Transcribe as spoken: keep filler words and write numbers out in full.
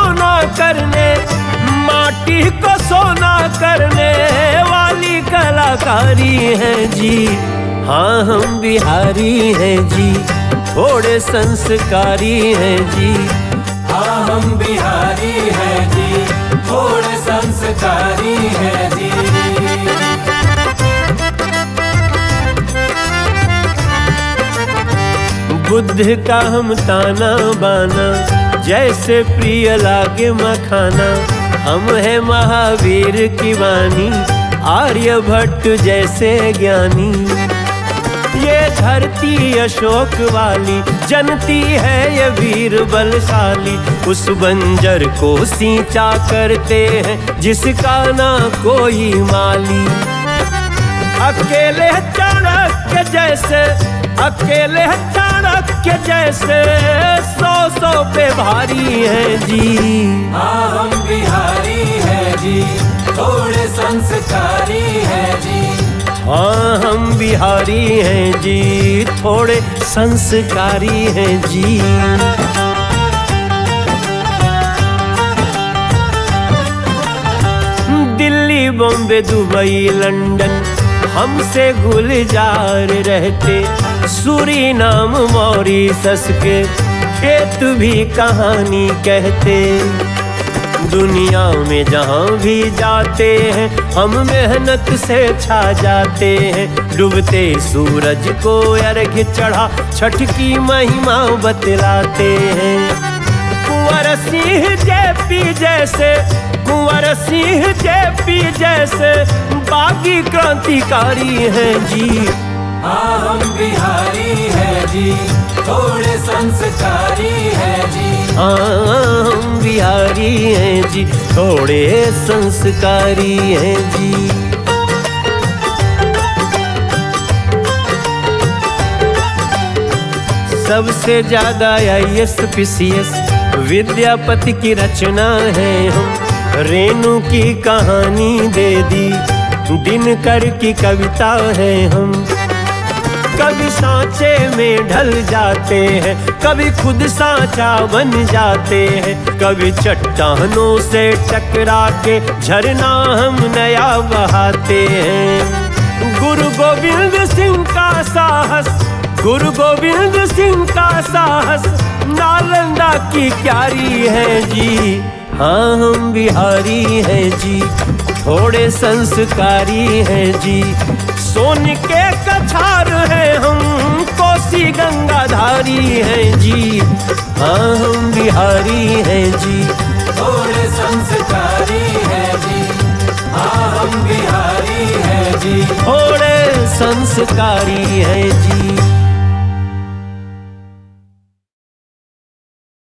सोना करने, माटी को सोना करने वाली कलाकारी है जी। हाँ हम बिहारी हैं जी, थोड़े संस्कारी हैं जी। हाँ हम बिहारी हैं जी, थोड़े संस्कारी हैं जी। बुद्ध का हम ताना बाना, जैसे प्रिय लागे मखाना। हम है महावीर की वाणी, आर्यभट्ट जैसे ज्ञानी। ये धरती अशोक वाली, जनती है ये वीर बलशाली। उस बंजर को सींचा करते हैं, जिसका ना कोई माली। अकेले चाणक्य जैसे, अकेले चाणक्य जैसे, सौ सौ पे भारी हैं जी। हाँ हम बिहारी हैं जी, थोड़े संस्कारी हैं जी। हाँ हम बिहारी हैं जी, थोड़े संस्कारी हैं जी। दिल्ली बॉम्बे दुबई लंदन हमसे गुलजार रहते। सूरीनाम मॉरिशस के खेत भी कहानी कहते। दुनिया में जहाँ भी जाते हैं, हम मेहनत से छा जाते हैं। डूबते सूरज को अर्घ्य चढ़ा, छठ की महिमा बतलाते हैं। कुंवर सिंह जेपी जैसे, कुंवर सिंह जेपी जैसे बागी क्रांतिकारी हैं जी। हाँ हम बिहारी हैं जी, थोड़े संस्कारी हैं जी। हाँ हम बिहारी हैं जी, थोड़े संस्कारी हैं जी। सबसे ज्यादा I S P C S Vidyapati की रचना है हम। रेणु की कहानी दे दी, दिनकर की कविता है हम। कभी सांचे में ढल जाते हैं, कभी खुद सांचा बन जाते हैं। कभी चट्टानों से टकरा के झरना हम नया बहाते हैं। गुरु गोविंद सिंह का साहस, गुरु गोविंद सिंह का साहस नालंदा की क्यारी है जी। हाँ हम बिहारी हैं जी, थोड़े संस्कारी हैं जी। सोन के कछार हैं हम, कोसी गंगाधारी हैं जी। हाँ हम बिहारी हैं जी, थोड़े संस्कारी हैं जी। हाँ हम बिहारी हैं जी, थोड़े संस्कारी हैं जी।